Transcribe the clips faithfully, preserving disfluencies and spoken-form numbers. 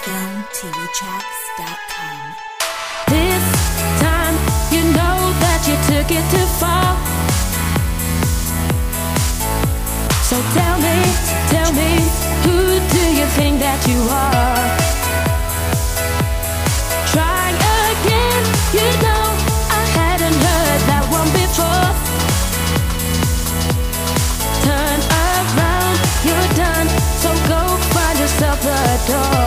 film t v tracks dot com. This time you know that you took it too far. So tell me, tell me, who do you think that you are? Try again, you know I hadn't heard that one before. Turn around, you're done, so go find yourself a door.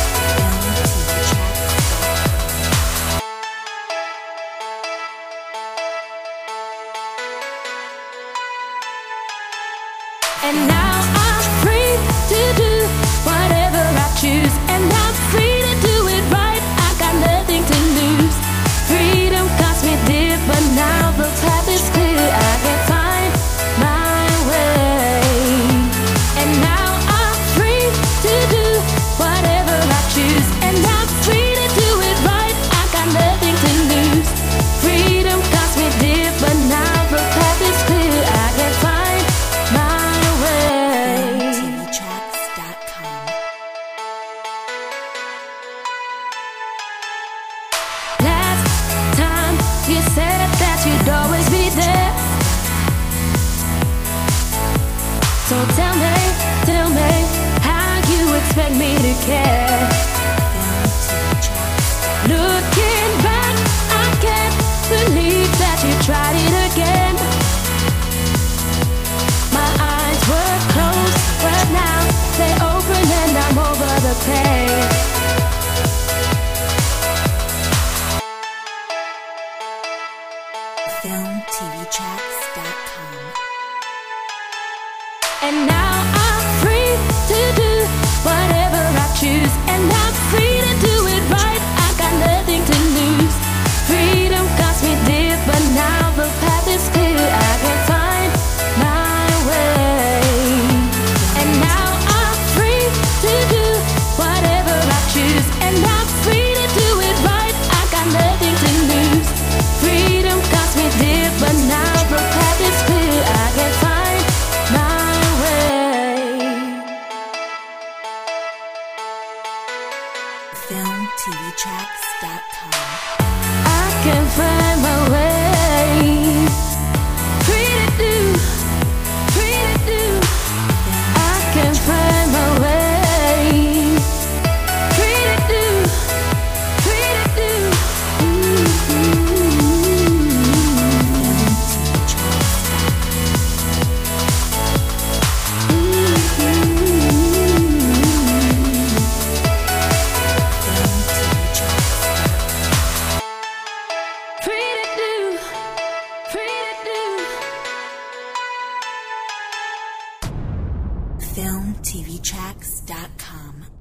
And now I'm free to do whatever I choose, and I'm free to do it right. I got nothing to lose. Freedom cost me dear, but now the path is clear. I can find my way. And now I'm free to do whatever I choose, and I'm free to do it right. I got nothing to lose. Freedom cost me dear, but now the path is clear. I can find my you said that you'd always be there. So tell me, tell me, how you expect me to care? Looking back, I can't believe that you tried it again. My eyes were closed, but now they're open and I'm over the pain. film t v tracks dot com. And now I'm free to do whatever I choose, and I'm free to do it right. I got nothing to lose. Freedom cost me dear, but now the path is clear. I can find my way. And now I'm free to do whatever I choose, and I'm free to do it right. I got nothing to lose. Freedom cost me dear, but now the path is clear. I can find my way. film t v tracks dot com. I can find my way. Free to do, free to do. I can find my way. Free to do, free to do. Free to do, free to do. film t v tracks dot com.